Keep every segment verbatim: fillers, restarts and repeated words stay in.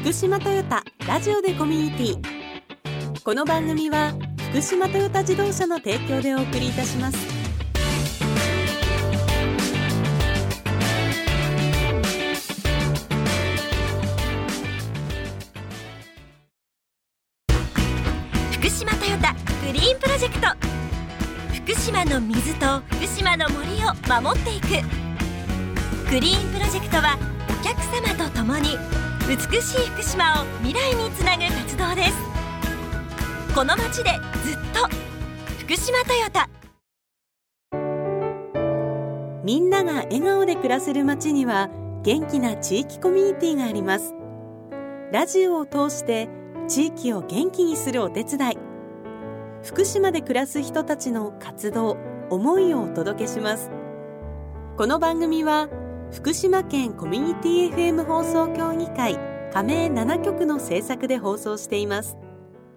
福島トヨタラジオでコミュニティ。この番組は福島トヨタ自動車の提供でお送りいたします。 福島トヨタグリーンプロジェクト。福島の水と福島の森を守っていくグリーンプロジェクトは、お客様と共に美しい福島を未来につなぐ活動です。この街でずっと福島トヨタ。 みんなが笑顔で暮らせる街には元気な地域コミュニティがあります。ラジオを通して地域を元気にするお手伝い、福島で暮らす人たちの活動、思いをお届けします。この番組は福島県コミュニティ エフエム 放送協議会加盟ななきょくの制作で放送しています。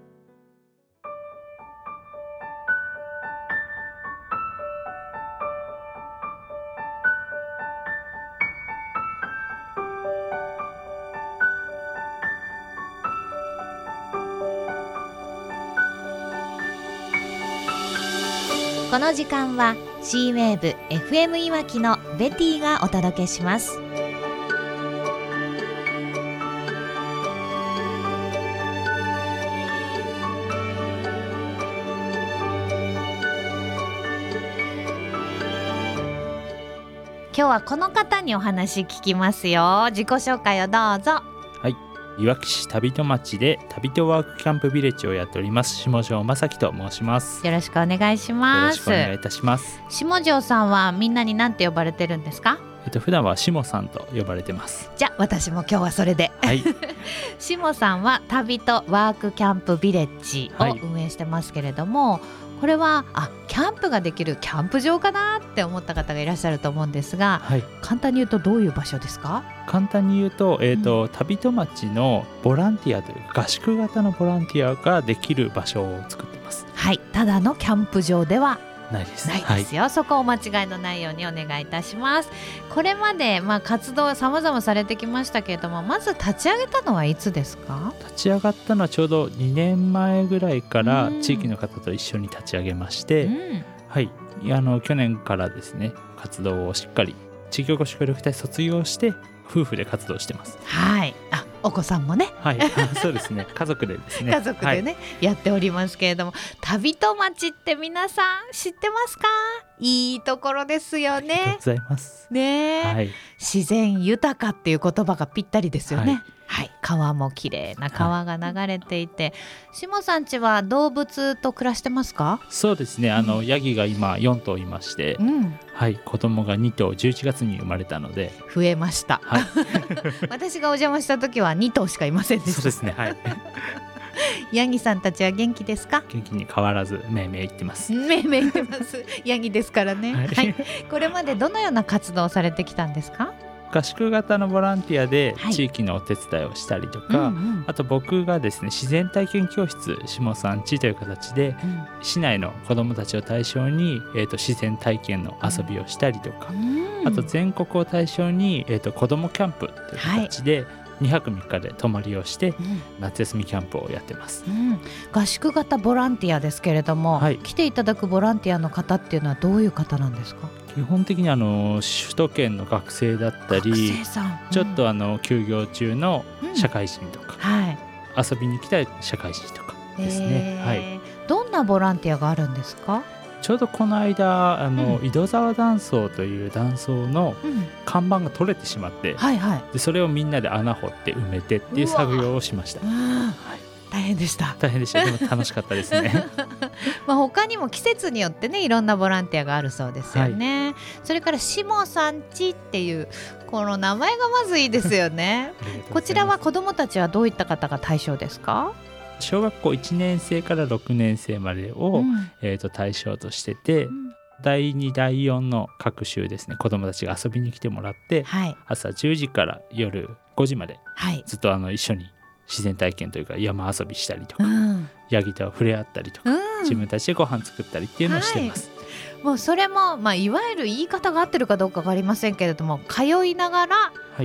この時間は C ウェーブ エフエム いわきのベティがお届けします。今日はこの方にお話聞きますよ。自己紹介をどうぞ。 はい、いわき市旅戸町で旅戸ワークキャンプビレッジをやっております下條正樹と申します。 よろしくお願いします。 よろしくお願いいたします。 下條さんはみんなに何て呼ばれてるんですか？ えっと、普段は下さんと呼ばれてます。 じゃあ私も今日はそれで、はい、下さんは旅戸ワークキャンプビレッジを運営してますけれども、はい、これはあキャンプができるキャンプ場かなって思った方がいらっしゃると思うんですが、はい、簡単に言うとどういう場所ですか？ 簡単に言うと、えーとうん、旅戸町のボランティアという合宿型のボランティアができる場所を作っています。 はい、ただのキャンプ場ではないです。 ないですよ、はい、そこをお間違いのないようにお願いいたします。これまで、まあ、活動様々されてきましたけれども、まず立ち上げたのはいつですか？ 立ち上がったのはちょうどにねんまえぐらいから地域の方と一緒に立ち上げまして、うん、はい、あの去年からですね活動をしっかり地域おこし協力隊卒業して夫婦で活動してます。 はい、あお子さんもね、 はい、そうですね家族でですね家族でね、はい、やっておりますけれども、旅戸町って皆さん知ってますか？いいところですよね。 ありがとうございますね、はい、自然豊かっていう言葉がぴったりですよね。はいはい、川も綺麗な川が流れていて、はい、下さんちは動物と暮らしてますか？ そうですね、あの、うん、ヤギが今よんとういまして、うんはい、子供がにとうじゅういちがつに生まれたので増えました、はい、私がお邪魔した時はにとうしかいませんでした。 そうですね、はいヤギさんたちは元気ですか？ 元気に変わらずめいめい言ってます。 めいめい言ってますヤギですからね、はいはい、これまでどのような活動をされてきたんですか？ 合宿型のボランティアで地域のお手伝いをしたりとか、はいうんうん、あと僕がですね自然体験教室下さんちという形で、うん、市内の子どもたちを対象に、えー、と自然体験の遊びをしたりとか、うん、あと全国を対象に、えー、と子どもキャンプという形で、はいにはくみっかで泊まりをして、うん、夏休みキャンプをやってます、うん、 合宿型ボランティアですけれども、はい、来ていただくボランティアの方っていうのはどういう方なんですか？ 基本的にあの首都圏の学生だったり、 学生さん、うん、 ちょっとあの休業中の社会人とか、 うんはい、 遊びに来た社会人とかですね、はい、 どんなボランティアがあるんですか？ ちょうどこの間あの、うん、井戸沢断層という断層の看板が取れてしまって、うんはいはい、でそれをみんなで穴掘って埋めてっていう作業をしました、はい、 大変でした大変でしたでも楽しかったですねまあ他にも季節によってねいろんなボランティアがあるそうですよね、はい、それから下さんちっていうこの名前がまずいいですよねこちらは子どもたちはどういった方が対象ですか？ 小学校いちねんせいからろくねんせいまでを、うんえー、と対象としてて、うん、だいにだいよんの各週ですね子どもたちが遊びに来てもらって、はい、朝じゅうじから夜ごじまで、はい、ずっとあの一緒に自然体験というか山遊びしたりとか、うん、ヤギと触れ合ったりとか、うん、自分たちでご飯作ったりっていうのをしてます、 はい、もうそれも、まあ、いわゆる言い方が合ってるかどうか分かりませんけれども通いながら、はい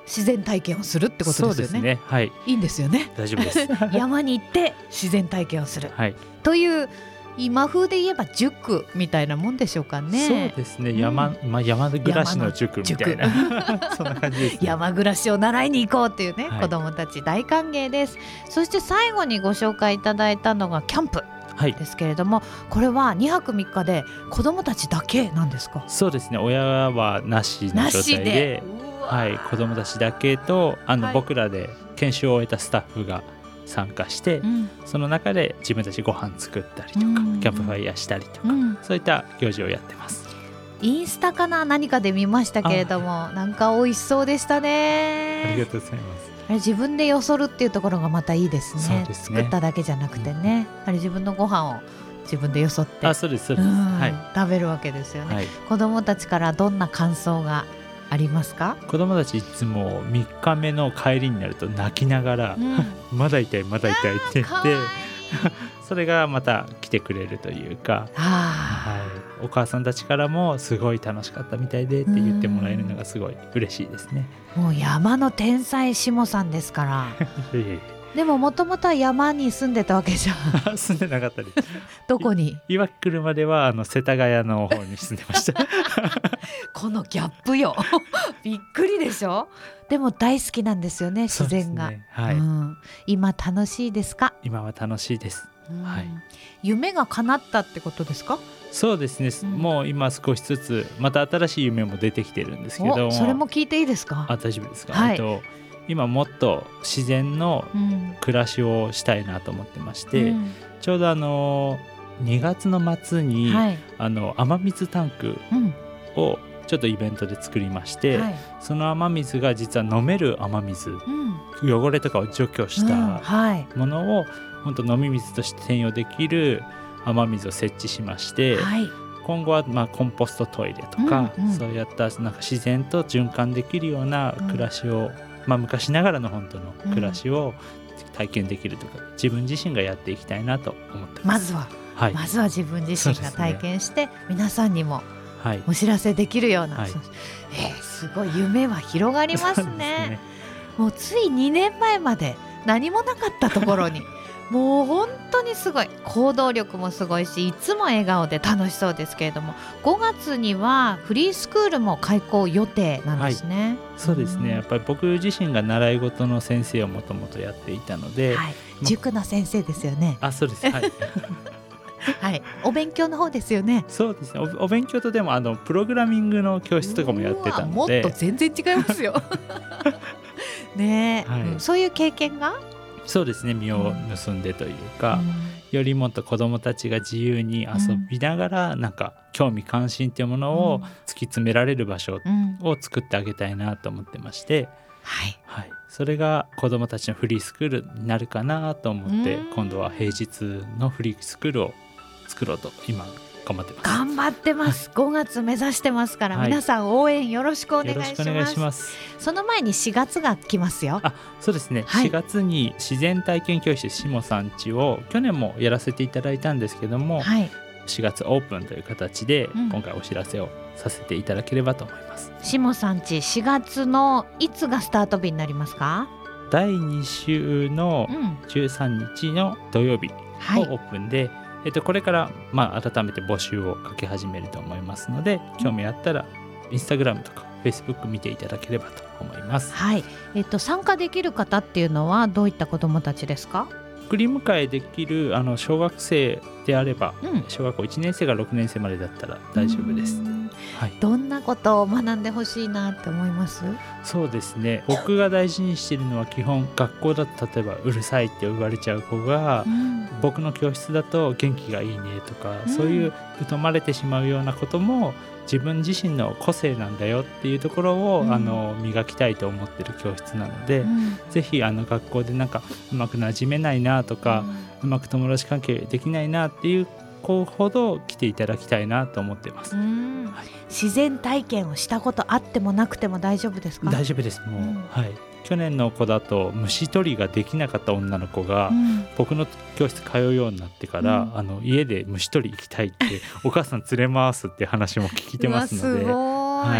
自然体験をするってことですよね。 そうですね、はい、 いいんですよね。 大丈夫です山に行って自然体験をする、 はい、 という今風で言えば塾みたいなもんでしょうかね。 そうですね、山、うん、まあ、山暮らしの塾みたいなそんな感じです、ね、 山暮らしを習いに行こうっていうね、はい、子どもたち大歓迎です。そして最後にご紹介いただいたのがキャンプですけれども、はい、これはにはくみっかで子どもたちだけなんですか？ そうですね、親はなしの状態 で, で、はい、子どもたちだけとあの、はい、僕らで研修を終えたスタッフが参加して、うん、その中で自分たちご飯作ったりとか、うん、キャンプファイヤーしたりとか、うん、そういった行事をやってます。 インスタかな何かで見ましたけれども、なんか美味しそうでしたね。 ありがとうございます。 あれ自分でよそるっていうところがまたいいです ね, そうですね。 作っただけじゃなくてね、うん、あれ自分のご飯を自分でよそって、 あ、そうですそうです、はい、 食べるわけですよね、はい、子どもたちからどんな感想がありますか？ 子どもたちいつもみっかめの帰りになると泣きながら、うん、まだ痛いまだ痛いって言ってそれがまた来てくれるというか、はい、お母さんたちからもすごい楽しかったみたいでって言ってもらえるのがすごい嬉しいですね。 もう山の天才下さんですからいえいえ、でももともとは山に住んでたわけじゃん住んでなかったりどこに？ いわき来るまではあの世田谷の方に住んでましたこのギャップよびっくりでしょ。でも大好きなんですよね、自然が、ね、はい、うん、今楽しいですか？ 今は楽しいです、はい、 夢が叶ったってことですか？ そうですね、うん、もう今少しずつまた新しい夢も出てきてるんですけども。 それも聞いていいですか？ あ、大丈夫ですか、はい、えっと今もっと自然の暮らしをしたいなと思ってまして、うん、ちょうどあのにがつの末に、はい、あの雨水タンクをちょっとイベントで作りまして、うん、はい、その雨水が実は飲める雨水、うん、汚れとかを除去したものを、うん、本当飲み水として転用できる雨水を設置しまして、はい、今後はまあコンポストトイレとか、うんうん、そういったなんか自然と循環できるような暮らしを、うん、まあ、昔ながらの本当の暮らしを体験できるとか、うん、自分自身がやっていきたいなと思ってます。 まずは、はい、まずは自分自身が体験して、ね、皆さんにもお知らせできるような、はい、えー、すごい夢は広がりますね。ね、もうついにねんまえまで何もなかったところにもう本当にすごい、行動力もすごいし、いつも笑顔で楽しそうですけれども、ごがつにはフリースクールも開校予定なんですね、はい、 そうですね、やっぱり僕自身が習い事の先生をもともとやっていたので、はい、 塾の先生ですよね。 あ、そうです、はいはい、お勉強の方ですよね。 そうですね、 お, お勉強とでもあのプログラミングの教室とかもやってたので、 もっと全然違いますよねえ、はい、うん、そういう経験がそうですね、実を結んでというか、うん、よりもっと子どもたちが自由に遊びながら、うん、なんか興味関心っていうものを突き詰められる場所を作ってあげたいなと思ってまして、うん、はいはい、それが子どもたちのフリースクールになるかなと思って、うん、今度は平日のフリースクールを作ろうと今頑張ってます。 頑張ってます、はい、ごがつ目指してますから、はい、皆さん応援よろしくお願いします。よろしくお願いします。その前にしがつが来ますよ。 あ、そうですね、はい、しがつに自然体験教室しもさんちを去年もやらせていただいたんですけども、はい、しがつオープンという形で今回お知らせをさせていただければと思います、 うん、しもさんちしがつのいつがスタート日になりますか？ だいに週のじゅうさんにちの土曜日をオープンで、はい、えっと、これからまあ改めて募集をかけ始めると思いますので、興味あったらインスタグラムとかフェイスブック見ていただければと思います。 はい、えっと、参加できる方っていうのはどういった子どもたちですか？ 送り迎えできるあの小学生であれば、うん、小学校いちねん生からろくねん生までだったら大丈夫です、 はい、どんなことを学んでほしいなって思います？ そうですね、僕が大事にしているのは基本学校だと例えばうるさいって言われちゃう子が、うん、僕の教室だと元気がいいねとか、うん、そういう疎まれてしまうようなことも自分自身の個性なんだよっていうところを、うん、あの磨きたいと思ってる教室なので、うん、ぜひあの学校でなんかうまくなじめないなとか、うん、うまく友達関係できないなっていう子ほど来ていただきたいなと思ってます、うん、 はい、自然体験をしたことあってもなくても大丈夫ですか？ 大丈夫です、もう、うん、はい、去年の子だと虫取りができなかった女の子が、うん、僕の教室通うようになってから、うん、あの家で虫取り行きたいってお母さん連れ回すって話も聞いてますので、 すごい、はい、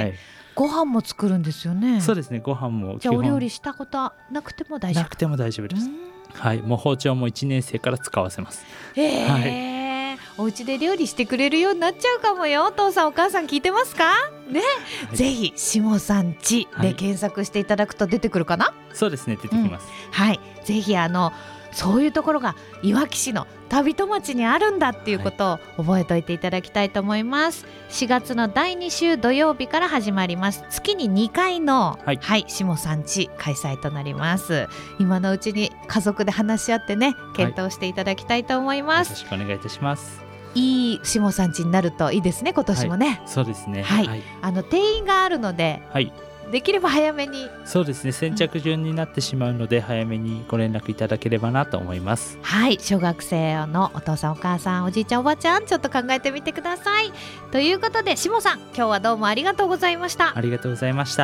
ご飯も作るんですよね。 そうですね、ご飯もじゃあお料理したことなくても大丈夫？ なくても大丈夫です。はい、もう包丁もいちねん生から使わせます。 へー、はい、お家で料理してくれるようになっちゃうかもよ。お父さんお母さん聞いてますかね、はい、ぜひしもさんちで検索していただくと出てくるかな、はい、 そうですね、出てきます、 うん、はい、ぜひあのそういうところがいわき市の旅戸町にあるんだっていうことを覚えておいていただきたいと思います、はい、しがつのだいに週土曜日から始まります。月ににかいの、はいはい、しもさんち開催となります。今のうちに家族で話し合ってね、検討していただきたいと思います、 はい、よろしくお願いいたします。 いいしもさんちになるといいですね、今年もね、 はい、そうですね、 はいはい、あの定員があるので、はい、できれば早めに。 そうですね、先着順になってしまうので、うん、早めにご連絡いただければなと思います。 はい、小学生のお父さんお母さんおじいちゃんおばあちゃんちょっと考えてみてください。ということでしもさん、今日はどうもありがとうございました。 ありがとうございました。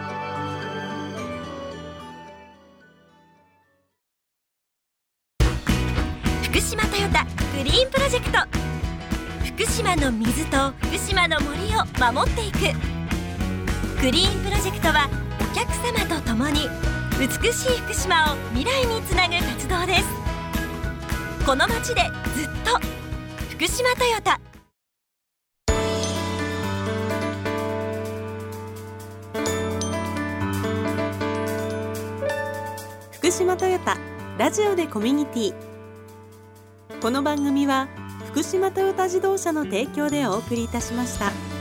福島トヨタグリーンプロジェクト、福島の水と福島の森を守っていくグリーンプロジェクトはお客様と共に美しい福島を未来につなぐ活動です。この街でずっと福島トヨタ。 福島トヨタラジオでコミュニティ。この番組は福島トヨタ自動車の提供でお送りいたしました。